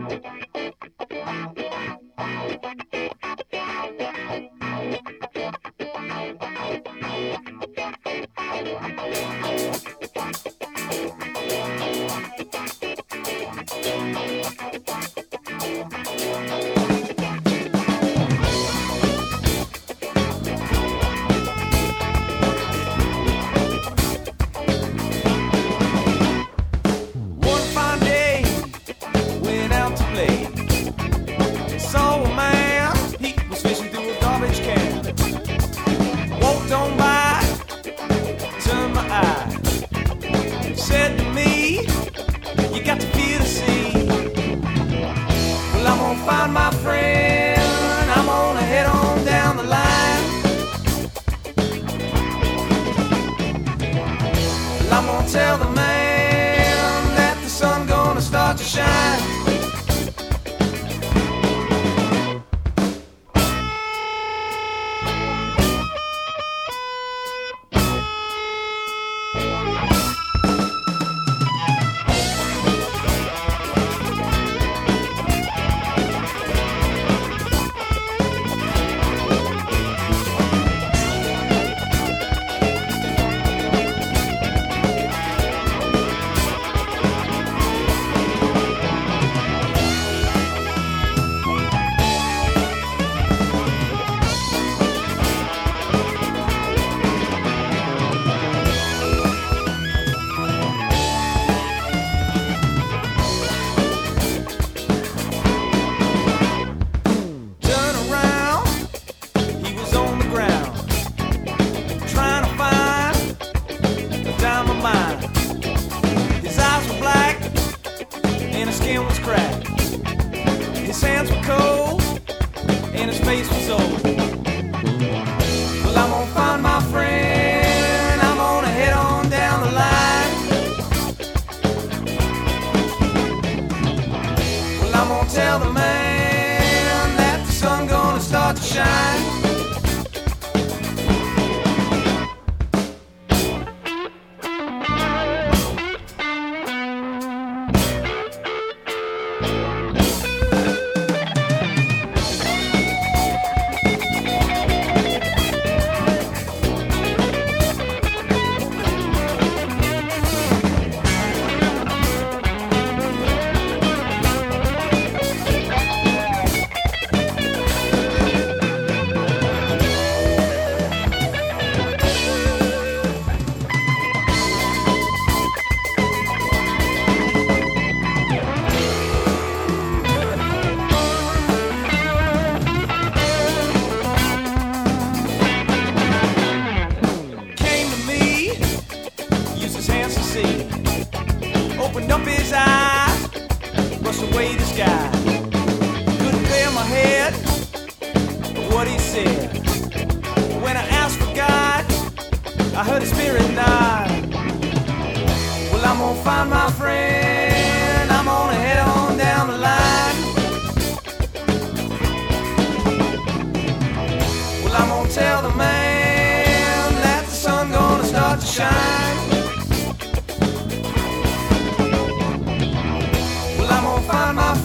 Tell the man that the sun gonna start to shine. His eyes were black and his skin was cracked. His hands were cold and his face was old. Well, I'm gonna find my friend, I'm gonna head on down the line. Well, I'm gonna tell the man that the sun gonna start to shine. Opened up his eyes, brushed away the sky. Couldn't clear my head of what he said. When I asked for God, I heard his spirit nod. Well, I'm gonna find my friend, I'm gonna head on down the line. Well, I'm gonna tell the man that the sun gonna start to shine. Find my